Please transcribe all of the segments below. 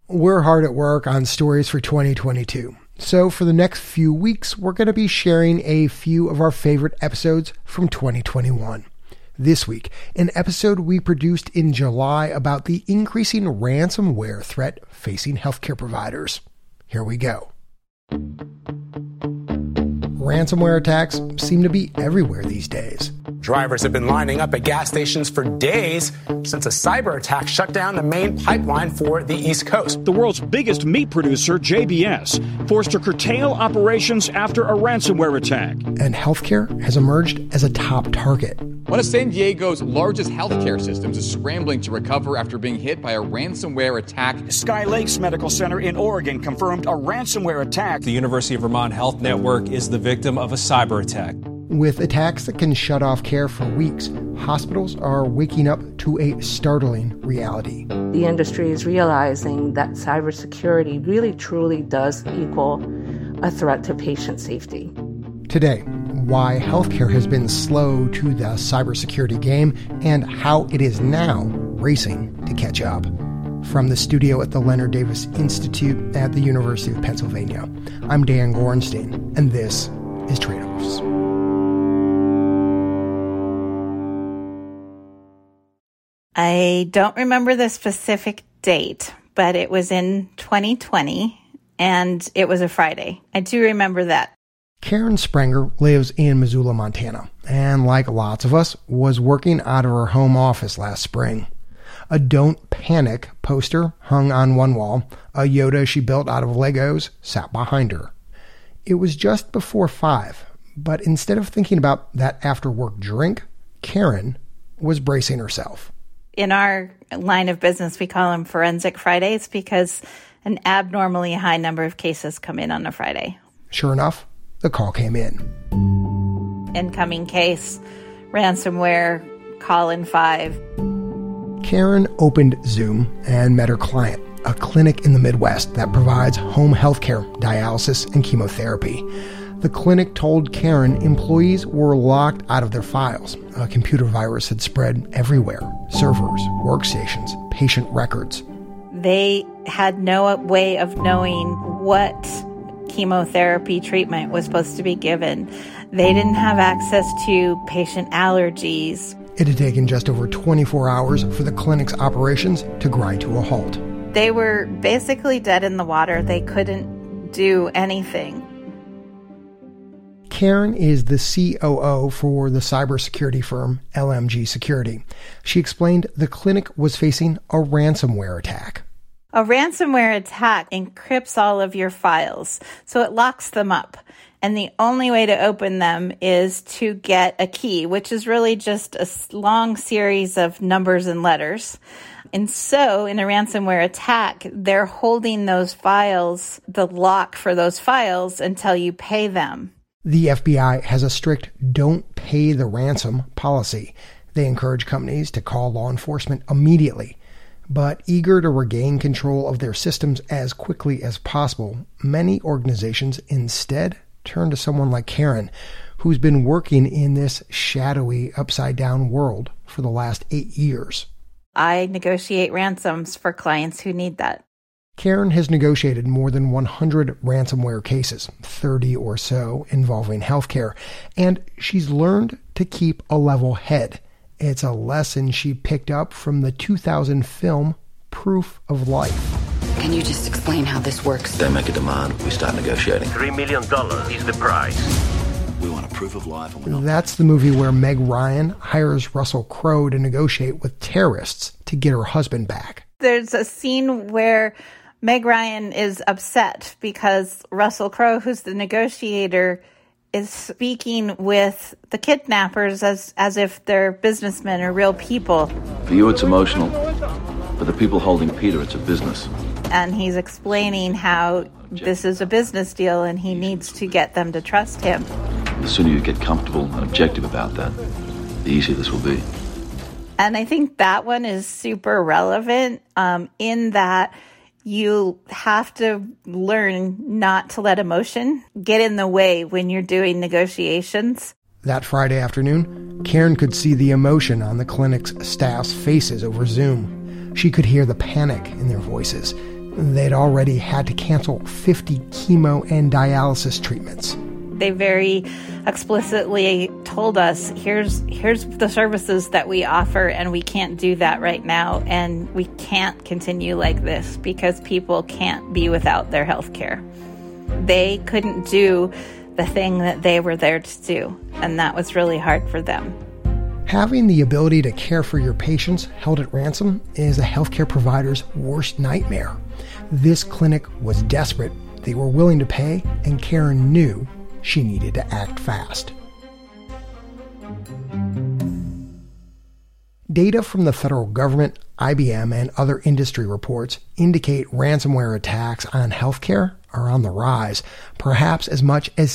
We're hard at work on stories for 2022. So for the next few weeks, we're going to be sharing a few of our favorite episodes from 2021. This week, an episode we produced in July about the increasing ransomware threat facing healthcare providers. Here we go. Ransomware attacks seem to be everywhere these days. Drivers have been lining up at gas stations for days since a cyber attack shut down the main pipeline for the East Coast. The world's biggest meat producer, JBS, forced to curtail operations after a ransomware attack. And healthcare has emerged as a top target. One of San Diego's largest healthcare systems is scrambling to recover after being hit by a ransomware attack. Sky Lakes Medical Center in Oregon confirmed a ransomware attack. The University of Vermont Health Network is the victim of a cyber attack. With attacks that can shut off care for weeks, hospitals are waking up to a startling reality. The industry is realizing that cybersecurity really truly does equal a threat to patient safety. Today, why healthcare has been slow to the cybersecurity game and how it is now racing to catch up. From the studio at the Leonard Davis Institute at the University of Pennsylvania, I'm Dan Gorenstein, and this is Trade-Offs. I don't remember the specific date, but it was in 2020, and it was a Friday. I do remember that. Karen Sprenger lives in Missoula, Montana, and like lots of us, was working out of her home office last spring. A Don't Panic poster hung on one wall. A Yoda she built out of Legos sat behind her. It was just before 5, but instead of thinking about that after-work drink, Karen was bracing herself. In our line of business, we call them Forensic Fridays because an abnormally high number of cases come in on a Friday. Sure enough, the call came in. Incoming case, ransomware, call in 5. Karen opened Zoom and met her client, a clinic in the Midwest that provides home health care, dialysis, and chemotherapy. The clinic told Karen employees were locked out of their files. A computer virus had spread everywhere. Servers, workstations, patient records. They had no way of knowing what chemotherapy treatment was supposed to be given. They didn't have access to patient allergies. It had taken just over 24 hours for the clinic's operations to grind to a halt. They were basically dead in the water. They couldn't do anything. Karen is the COO for the cybersecurity firm LMG Security. She explained the clinic was facing a ransomware attack. A ransomware attack encrypts all of your files, so it locks them up. And the only way to open them is to get a key, which is really just a long series of numbers and letters. And so in a ransomware attack, they're holding those files, the lock for those files, until you pay them. The FBI has a strict don't pay the ransom policy. They encourage companies to call law enforcement immediately. But eager to regain control of their systems as quickly as possible, many organizations instead turn to someone like Karen, who's been working in this shadowy, upside-down world for the last 8 years. I negotiate ransoms for clients who need that. Karen has negotiated more than 100 ransomware cases, 30 or so involving healthcare, and she's learned to keep a level head. It's a lesson she picked up from the 2000 film Proof of Life. Can you just explain how this works? They make a demand, we start negotiating. $3 million is the price. We want a proof of life. And we're not. That's the movie where Meg Ryan hires Russell Crowe to negotiate with terrorists to get her husband back. There's a scene where Meg Ryan is upset because Russell Crowe, who's the negotiator, is speaking with the kidnappers as if they're businessmen or real people. For you, it's emotional. For the people holding Peter, it's a business. And he's explaining how this is a business deal and he needs to get them to trust him. The sooner you get comfortable and objective about that, the easier this will be. And I think that one is super relevant in that you have to learn not to let emotion get in the way when you're doing negotiations. That Friday afternoon, Karen could see the emotion on the clinic's staff's faces over Zoom. She could hear the panic in their voices. They'd already had to cancel 50 chemo and dialysis treatments. They very explicitly told us, here's the services that we offer, and we can't do that right now, and we can't continue like this because people can't be without their health care. They couldn't do the thing that they were there to do, and that was really hard for them. Having the ability to care for your patients held at ransom is a healthcare provider's worst nightmare. This clinic was desperate. They were willing to pay, and Karen knew she needed to act fast. Data from the federal government, IBM, and other industry reports indicate ransomware attacks on healthcare are on the rise, perhaps as much as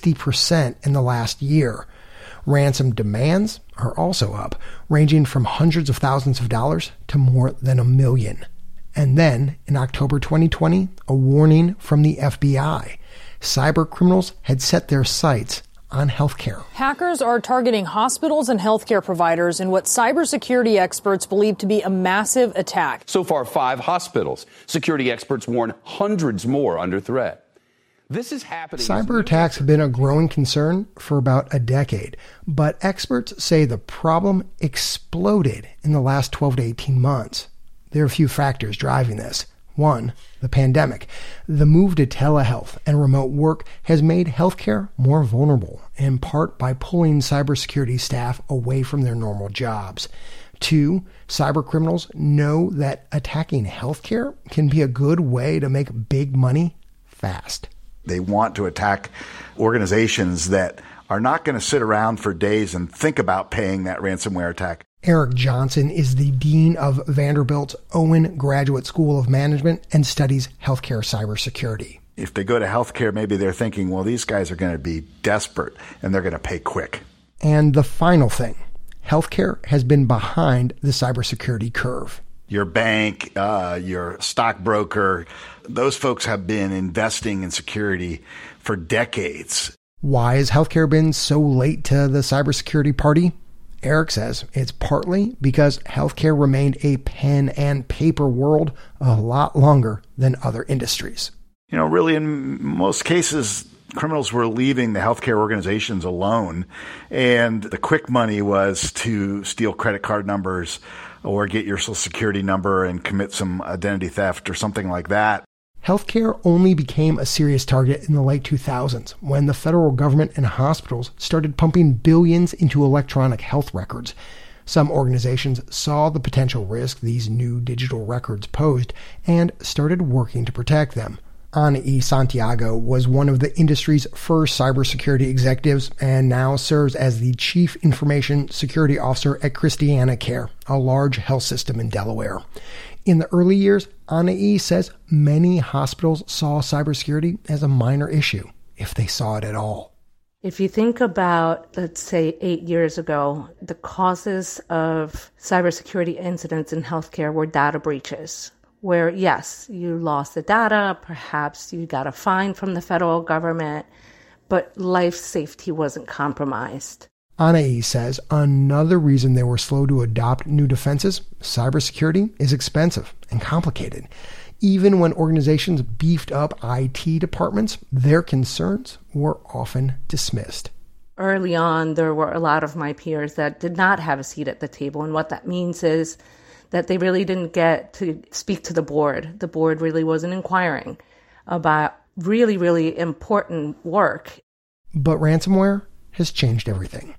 60% in the last year. Ransom demands are also up, ranging from hundreds of thousands of dollars to more than $1 million. And then, in October 2020, a warning from the FBI. Cyber criminals had set their sights on healthcare. Hackers are targeting hospitals and healthcare providers in what cybersecurity experts believe to be a massive attack. So far, 5 hospitals. Security experts warn hundreds more under threat. This is happening. Cyber attacks have been a growing concern for about a decade, but experts say the problem exploded in the last 12 to 18 months. There are a few factors driving this. One, the pandemic. The move to telehealth and remote work has made healthcare more vulnerable, in part by pulling cybersecurity staff away from their normal jobs. Two, cyber criminals know that attacking healthcare can be a good way to make big money fast. They want to attack organizations that are not going to sit around for days and think about paying that ransomware attack. Eric Johnson is the dean of Vanderbilt's Owen Graduate School of Management and studies healthcare cybersecurity. If they go to healthcare, maybe they're thinking, well, these guys are going to be desperate and they're going to pay quick. And the final thing, healthcare has been behind the cybersecurity curve. Your bank, your stockbroker, those folks have been investing in security for decades. Why has healthcare been so late to the cybersecurity party? Eric says it's partly because healthcare remained a pen and paper world a lot longer than other industries. You know, really, in most cases, criminals were leaving the healthcare organizations alone, and the quick money was to steal credit card numbers or get your social security number and commit some identity theft or something like that. Healthcare only became a serious target in the late 2000s when the federal government and hospitals started pumping billions into electronic health records. Some organizations saw the potential risk these new digital records posed and started working to protect them. Ana E. Santiago was one of the industry's first cybersecurity executives and now serves as the Chief Information Security Officer at Christiana Care, a large health system in Delaware. In the early years, Ana E. says many hospitals saw cybersecurity as a minor issue, if they saw it at all. If you think about, let's say, 8 years ago, the causes of cybersecurity incidents in healthcare were data breaches, where, yes, you lost the data, perhaps you got a fine from the federal government, but life safety wasn't compromised. Ana E. says another reason they were slow to adopt new defenses, cybersecurity is expensive and complicated. Even when organizations beefed up IT departments, their concerns were often dismissed. Early on, there were a lot of my peers that did not have a seat at the table, and what that means is that they really didn't get to speak to the board. The board really wasn't inquiring about really, really important work. But ransomware has changed everything.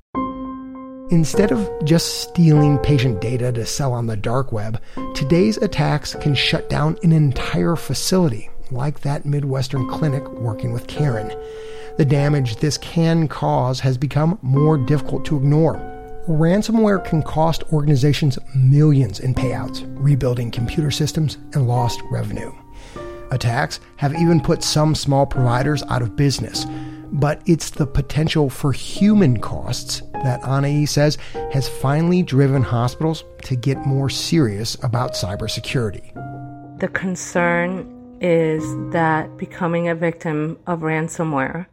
Instead of just stealing patient data to sell on the dark web, today's attacks can shut down an entire facility, like that Midwestern clinic working with Karen. The damage this can cause has become more difficult to ignore. Ransomware can cost organizations millions in payouts, rebuilding computer systems, and lost revenue. Attacks have even put some small providers out of business. But it's the potential for human costs that Ana E. says has finally driven hospitals to get more serious about cybersecurity. The concern is that becoming a victim of ransomware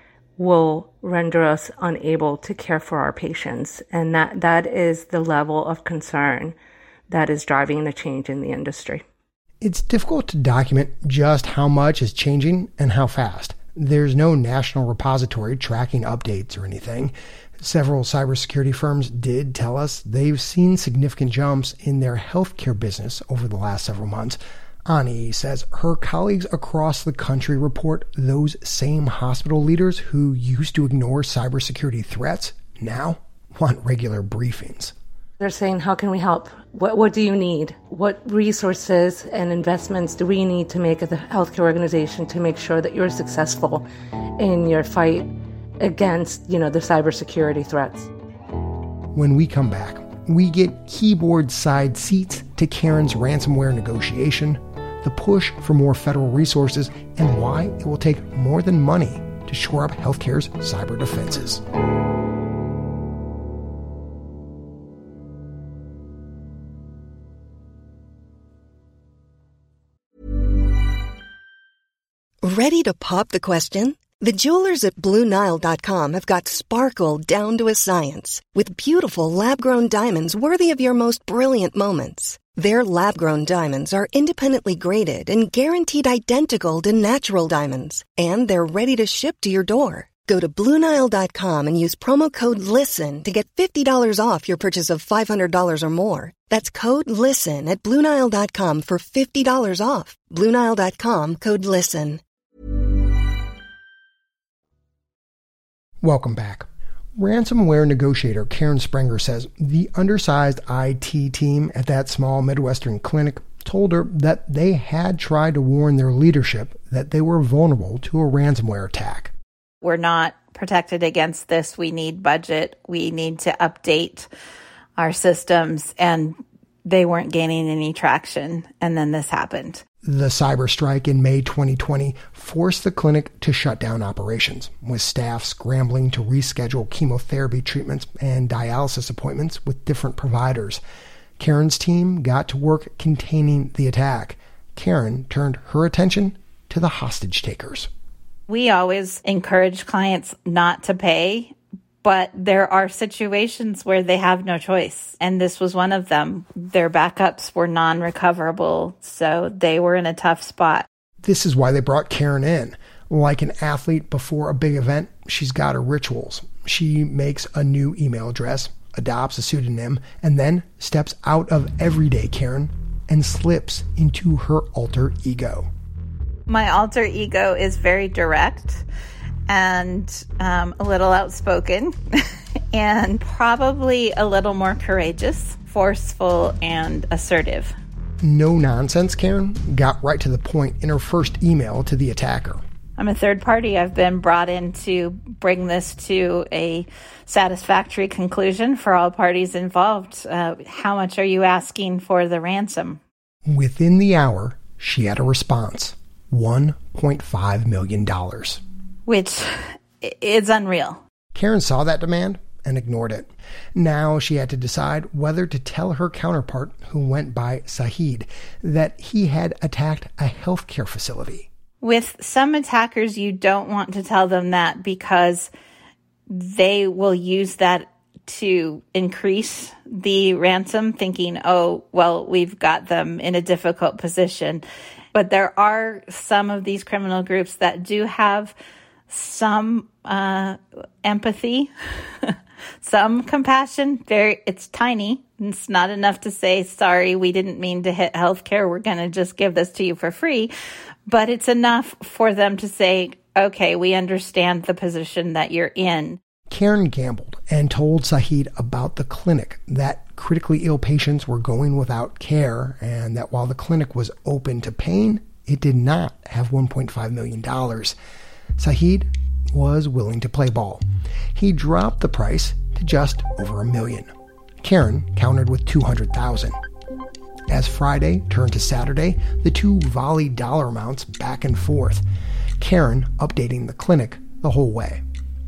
will render us unable to care for our patients. And that is the level of concern that is driving the change in the industry. It's difficult to document just how much is changing and how fast. There's no national repository tracking updates or anything. Several cybersecurity firms did tell us they've seen significant jumps in their healthcare business over the last several months. Ani says her colleagues across the country report those same hospital leaders who used to ignore cybersecurity threats now want regular briefings. They're saying, how can we help? What do you need? What resources and investments do we need to make as a healthcare organization to make sure that you're successful in your fight against, the cybersecurity threats? When we come back, we get keyboard side seats to Karen's ransomware negotiation, the push for more federal resources, and why it will take more than money to shore up healthcare's cyber defenses. Ready to pop the question? The jewelers at BlueNile.com have got sparkle down to a science with beautiful lab-grown diamonds worthy of your most brilliant moments. Their lab-grown diamonds are independently graded and guaranteed identical to natural diamonds, and they're ready to ship to your door. Go to BlueNile.com and use promo code LISTEN to get $50 off your purchase of $500 or more. That's code LISTEN at BlueNile.com for $50 off. BlueNile.com, code LISTEN. Welcome back. Ransomware negotiator Karen Sprenger says the undersized IT team at that small Midwestern clinic told her that they had tried to warn their leadership that they were vulnerable to a ransomware attack. We're not protected against this. We need budget. We need to update our systems. And they weren't gaining any traction. And then this happened. The cyber strike in May 2020 forced the clinic to shut down operations, with staff scrambling to reschedule chemotherapy treatments and dialysis appointments with different providers. Karen's team got to work containing the attack. Karen turned her attention to the hostage takers. We always encourage clients not to pay, but there are situations where they have no choice. And this was one of them. Their backups were non-recoverable, so they were in a tough spot. This is why they brought Karen in. Like an athlete before a big event, she's got her rituals. She makes a new email address, adopts a pseudonym, and then steps out of everyday Karen and slips into her alter ego. My alter ego is very direct and a little outspoken and probably a little more courageous, forceful, and assertive. No nonsense Karen got right to the point in her first email to the attacker. I'm a third party. I've been brought in to bring this to a satisfactory conclusion for all parties involved. How much are you asking for the ransom? Within the hour, she had a response. $1.5 million. Which is unreal. Karen saw that demand and ignored it. Now she had to decide whether to tell her counterpart, who went by Saheed, that he had attacked a healthcare facility. With some attackers, you don't want to tell them that because they will use that to increase the ransom, thinking, oh, well, we've got them in a difficult position. But there are some of these criminal groups that do have some empathy, some compassion. It's tiny. It's not enough to say, sorry, we didn't mean to hit healthcare. We're going to just give this to you for free. But it's enough for them to say, okay, we understand the position that you're in. Karen gambled and told Saheed about the clinic, that critically ill patients were going without care, and that while the clinic was open to paying, it did not have $1.5 million. Saheed was willing to play ball. He dropped the price to just over $1 million. Karen countered with $200,000. As Friday turned to Saturday, the two volleyed dollar amounts back and forth, Karen updating the clinic the whole way.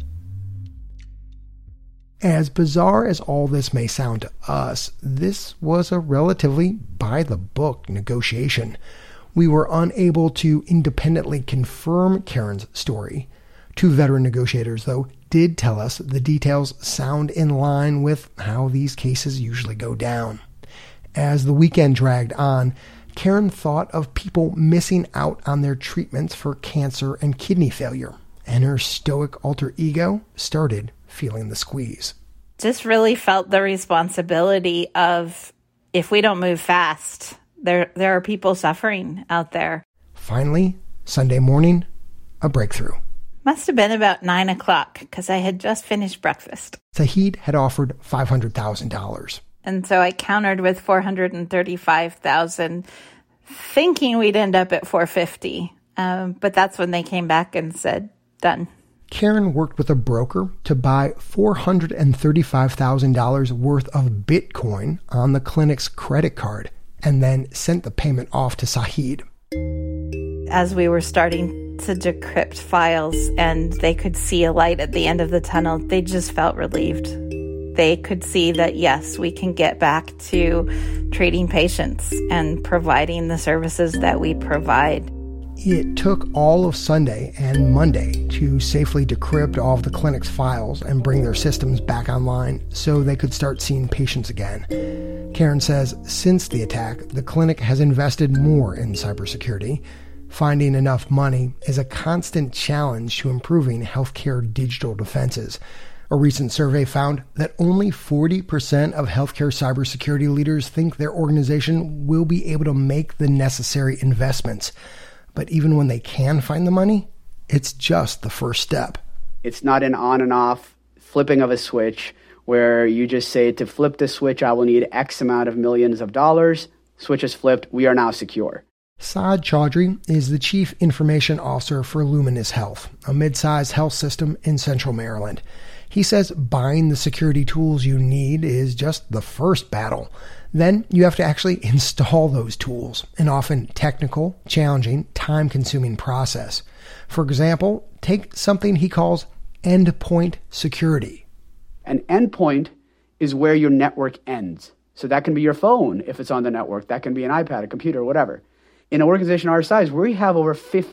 As bizarre as all this may sound to us, this was a relatively by-the-book negotiation. We were unable to independently confirm Karen's story. Two veteran negotiators, though, did tell us the details sound in line with how these cases usually go down. As the weekend dragged on, Karen thought of people missing out on their treatments for cancer and kidney failure, and her stoic alter ego started feeling the squeeze. Just really felt the responsibility of, if we don't move fast, there are people suffering out there. Finally, Sunday morning, a breakthrough. Must have been about 9 o'clock because I had just finished breakfast. Saheed had offered $500,000. And so I countered with $435,000, thinking we'd end up at $450,000. But that's when they came back and said, done. Karen worked with a broker to buy $435,000 worth of Bitcoin on the clinic's credit card and then sent the payment off to Saheed. As we were starting to decrypt files and they could see a light at the end of the tunnel, they just felt relieved. They could see that, yes, we can get back to treating patients and providing the services that we provide. It took all of Sunday and Monday to safely decrypt all of the clinic's files and bring their systems back online so they could start seeing patients again. Karen says since the attack, the clinic has invested more in cybersecurity. Finding enough money is a constant challenge to improving healthcare digital defenses. A recent survey found that only 40% of healthcare cybersecurity leaders think their organization will be able to make the necessary investments. But even when they can find the money, it's just the first step. It's not an on and off flipping of a switch where you just say, to flip the switch, I will need X amount of millions of dollars. Switch is flipped. We are now secure. Saad Chaudhry is the Chief Information Officer for Luminous Health, a mid-sized health system in Central Maryland. He says buying the security tools you need is just the first battle. Then you have to actually install those tools, an often technical, challenging, time-consuming process. For example, take something he calls endpoint security. An endpoint is where your network ends. So that can be your phone if it's on the network. That can be an iPad, a computer, whatever. In an organization our size, we have over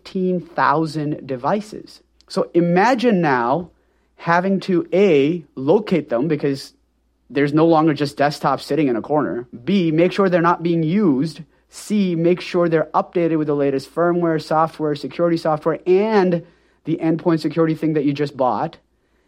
15,000 devices. So imagine now having to, A, locate them because there's no longer just desktops sitting in a corner. B, make sure they're not being used. C, make sure they're updated with the latest firmware, software, security software, and the endpoint security thing that you just bought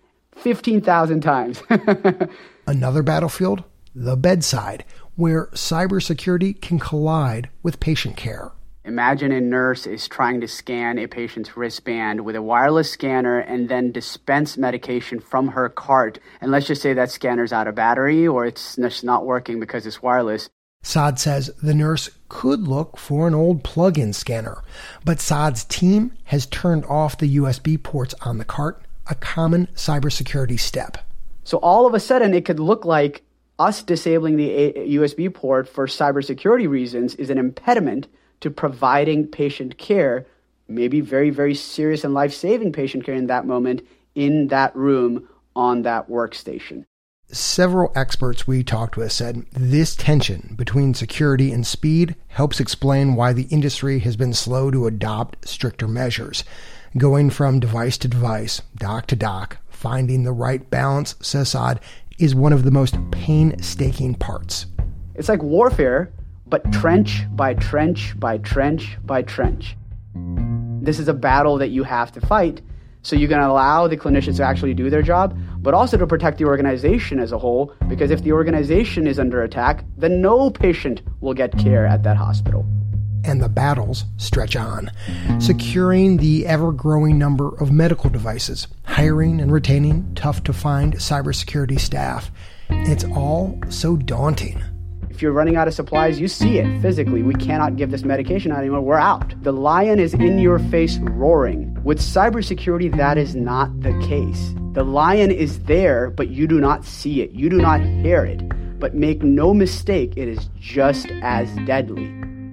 15,000 times. Another battlefield, the bedside, where cybersecurity can collide with patient care. Imagine a nurse is trying to scan a patient's wristband with a wireless scanner and then dispense medication from her cart. And let's just say that scanner's out of battery or it's just not working because it's wireless. Saad says the nurse could look for an old plug-in scanner, but Saad's team has turned off the USB ports on the cart, a common cybersecurity step. So all of a sudden it could look like us disabling the USB port for cybersecurity reasons is an impediment to providing patient care, maybe very, very serious and life-saving patient care in that moment, in that room, on that workstation. Several experts we talked with said this tension between security and speed helps explain why the industry has been slow to adopt stricter measures. Going from device to device, dock to dock, finding the right balance, says Saad, is one of the most painstaking parts. It's like warfare, but trench by trench by trench by trench. This is a battle that you have to fight. So you're going to allow the clinicians to actually do their job, but also to protect the organization as a whole, because if the organization is under attack, then no patient will get care at that hospital. And the battles stretch on. Securing the ever-growing number of medical devices, hiring and retaining tough-to-find cybersecurity staff. It's all so daunting. If you're running out of supplies, you see it physically. We cannot give this medication out anymore. We're out. The lion is in your face roaring. With cybersecurity, that is not the case. The lion is there, but you do not see it. You do not hear it. But make no mistake, it is just as deadly.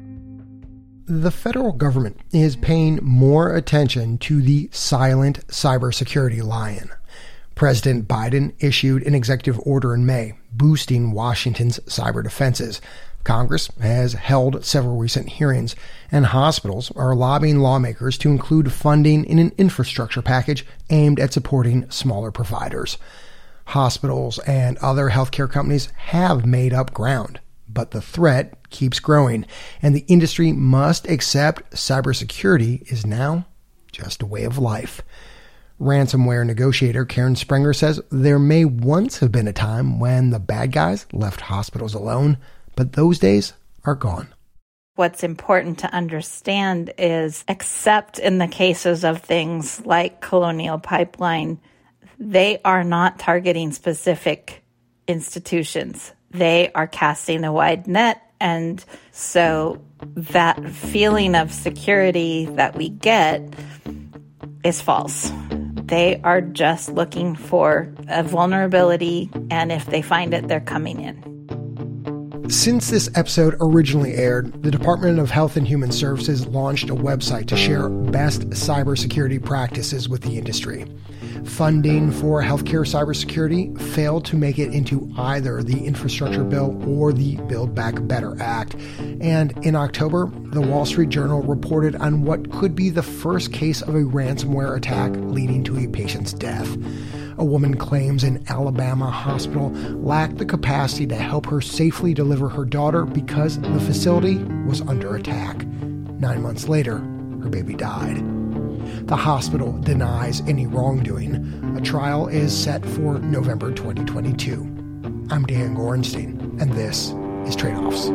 The federal government is paying more attention to the silent cybersecurity lion. President Biden issued an executive order in May boosting Washington's cyber defenses. Congress has held several recent hearings, and hospitals are lobbying lawmakers to include funding in an infrastructure package aimed at supporting smaller providers. Hospitals and other healthcare companies have made up ground, But the threat keeps growing, and the industry must accept cybersecurity is now just a way of life. Ransomware negotiator Karen Sprenger says there may once have been a time when the bad guys left hospitals alone, but those days are gone. What's important to understand is, except in the cases of things like Colonial Pipeline, they are not targeting specific institutions. They are casting a wide net, and so that feeling of security that we get is false. They are just looking for a vulnerability, and if they find it, they're coming in. Since this episode originally aired, the Department of Health and Human Services launched a website to share best cybersecurity practices with the industry. Funding for healthcare cybersecurity failed to make it into either the infrastructure bill or the Build Back Better Act. And in October, the Wall Street Journal reported on what could be the first case of a ransomware attack leading to a patient's death. A woman claims an Alabama hospital lacked the capacity to help her safely deliver her daughter because the facility was under attack. 9 months later, her baby died. The hospital denies any wrongdoing. A trial is set for November 2022. I'm Dan Gorenstein, and this is Trade-Offs.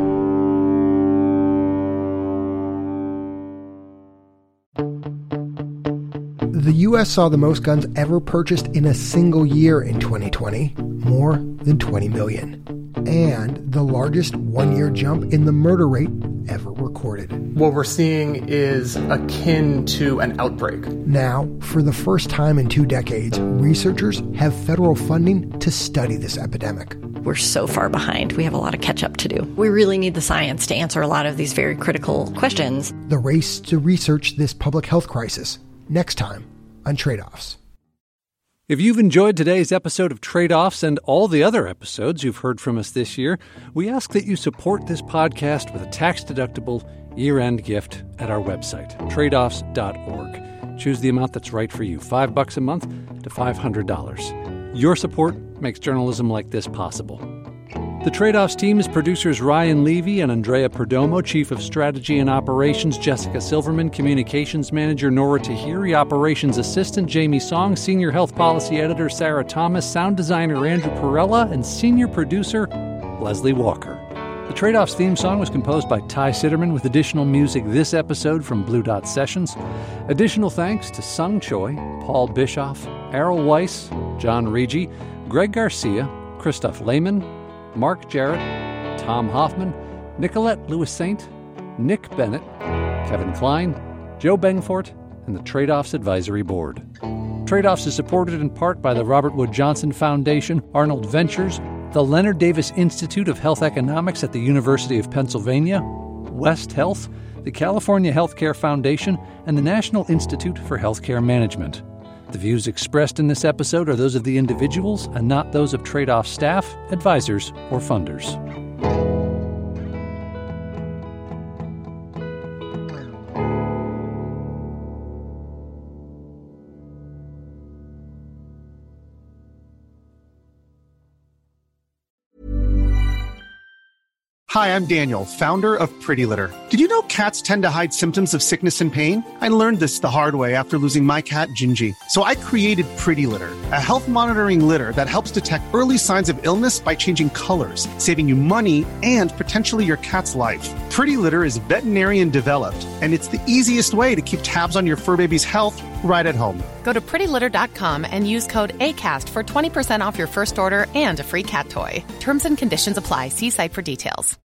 The U.S. saw the most guns ever purchased in a single year in 2020, more than 20 million, and the largest one-year jump in the murder rate ever recorded. What we're seeing is akin to an outbreak. Now, for the first time in 2 decades, researchers have federal funding to study this epidemic. We're so far behind. We have a lot of catch up to do. We really need the science to answer a lot of these very critical questions. The race to research this public health crisis. Next time on Trade-Offs. If you've enjoyed today's episode of Trade-Offs and all the other episodes you've heard from us this year, we ask that you support this podcast with a tax-deductible year-end gift at our website, tradeoffs.org. Choose the amount that's right for you, $5 a month to $500. Your support makes journalism like this possible. The Trade-Offs team is producers Ryan Levy and Andrea Perdomo, Chief of Strategy and Operations Jessica Silverman, Communications Manager Nora Tahiri, Operations Assistant Jamie Song, Senior Health Policy Editor Sarah Thomas, Sound Designer Andrew Perella, and Senior Producer Leslie Walker. The Trade-Offs theme song was composed by Ty Sitterman with additional music this episode from Blue Dot Sessions. Additional thanks to Sung Choi, Paul Bischoff, Errol Weiss, John Rigi, Greg Garcia, Christoph Lehman, Mark Jarrett, Tom Hoffman, Nicolette Lewis-Saint, Nick Bennett, Kevin Klein, Joe Bengfort, and the Trade-Offs Advisory Board. Trade-Offs is supported in part by the Robert Wood Johnson Foundation, Arnold Ventures, the Leonard Davis Institute of Health Economics at the University of Pennsylvania, West Health, the California Healthcare Foundation, and the National Institute for Healthcare Management. The views expressed in this episode are those of the individuals and not those of Trade-Off staff, advisors, or funders. Hi, I'm Daniel, founder of Pretty Litter. Did you know cats tend to hide symptoms of sickness and pain? I learned this the hard way after losing my cat, Gingy. So I created Pretty Litter, a health monitoring litter that helps detect early signs of illness by changing colors, saving you money and potentially your cat's life. Pretty Litter is veterinarian developed, and it's the easiest way to keep tabs on your fur baby's health right at home. Go to prettylitter.com and use code ACAST for 20% off your first order and a free cat toy. Terms and conditions apply. See site for details.